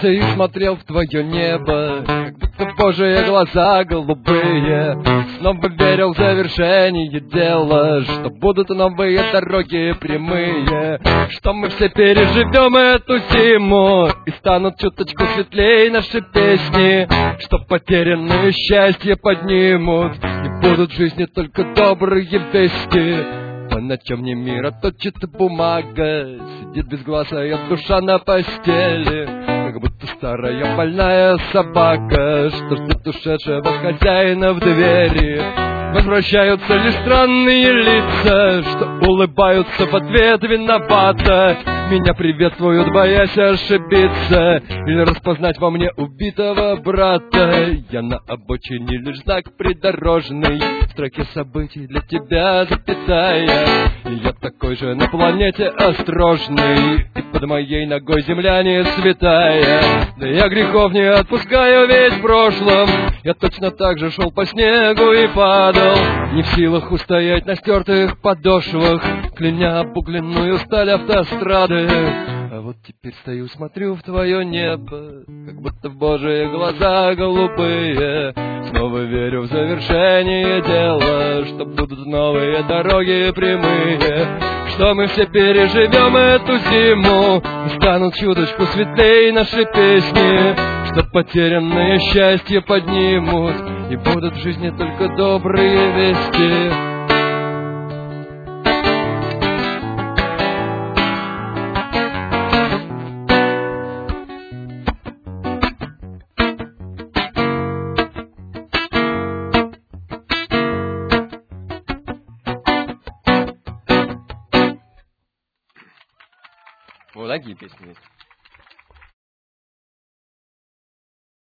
стою и смотрел в твое небо, как будто Божьи глаза голубые. Снова верил в завершение дела, что будут новые дороги прямые, что мы все переживем эту зиму и станут чуточку светлей наши песни, что потерянные счастья поднимут и будут в жизни только добрые вести. По ночам не мира точит бумага, сидит безгласая душа на постели, как будто старая больная собака, что ждет ушедшего хозяина в двери. Возвращаются лишь странные лица, что улыбаются в ответ виновато. Меня приветствуют, боясь ошибиться или распознать во мне убитого брата. Я на обочине лишь знак придорожный, в строке событий для тебя запятая. И я такой же на планете осторожный, и под моей ногой земля не святая. Да я грехов не отпускаю ведь в прошлом, я точно так же шел по снегу и падал, не в силах устоять на стертых подошвах, кляня обугленную сталь автострады. А вот теперь стою, смотрю в твое небо, как будто в Божьи глаза голубые. Снова верю в завершение дела, что будут новые дороги прямые, что мы все переживем эту зиму и станут чуточку светлей наши песни, что потерянные счастья поднимут и будут в жизни только добрые вести. Вот такие песни есть.